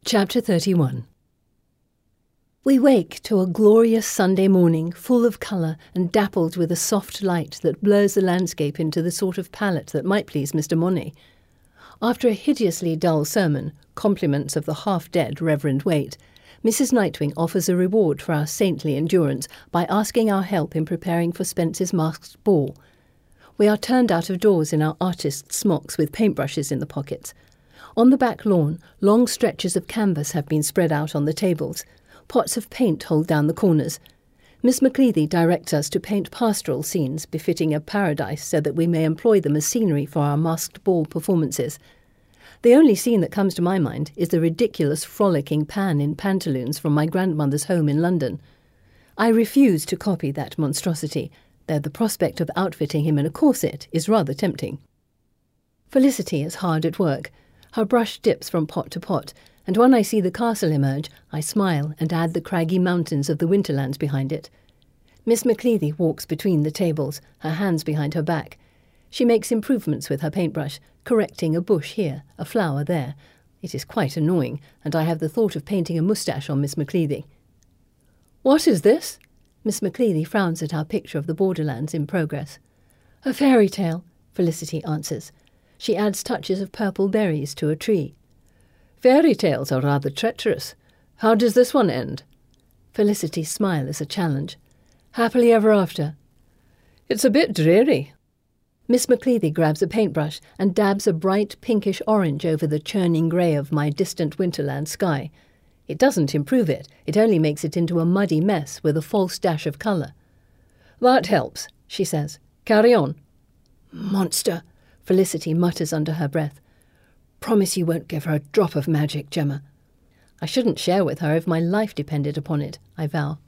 Chapter 31. We wake to a glorious Sunday morning, full of colour and dappled with a soft light that blurs the landscape into the sort of palette that might please Mr. Monet. After a hideously dull sermon, compliments of the half-dead Reverend Waite, Mrs. Nightwing offers a reward for our saintly endurance by asking our help in preparing for Spence's masked ball. We are turned out of doors in our artists' smocks with paintbrushes in the pockets. On the back lawn, long stretches of canvas have been spread out on the tables. Pots of paint hold down the corners. Miss Macleady directs us to paint pastoral scenes befitting a paradise so that we may employ them as scenery for our masked ball performances. The only scene that comes to my mind is the ridiculous frolicking Pan in pantaloons from my grandmother's home in London. I refuse to copy that monstrosity, though the prospect of outfitting him in a corset is rather tempting. Felicity is hard at work. Her brush dips from pot to pot, and when I see the castle emerge, I smile and add the craggy mountains of the Winterlands behind it. Miss Macleady walks between the tables, her hands behind her back. She makes improvements with her paintbrush, correcting a bush here, a flower there. It is quite annoying, and I have the thought of painting a moustache on Miss Macleady. "What is this?" Miss Macleady frowns at our picture of the borderlands in progress. "A fairy tale," Felicity answers. She adds touches of purple berries to a tree. "Fairy tales are rather treacherous. How does this one end?" Felicity's smile is a challenge. "Happily ever after." "It's a bit dreary." Miss Macleady grabs a paintbrush and dabs a bright pinkish orange over the churning grey of my distant Winterland sky. It doesn't improve it, it only makes it into a muddy mess with a false dash of colour. "That helps," she says. "Carry on." "Monster," Felicity mutters under her breath. "Promise you won't give her a drop of magic, Gemma." "I shouldn't share with her if my life depended upon it," I vow.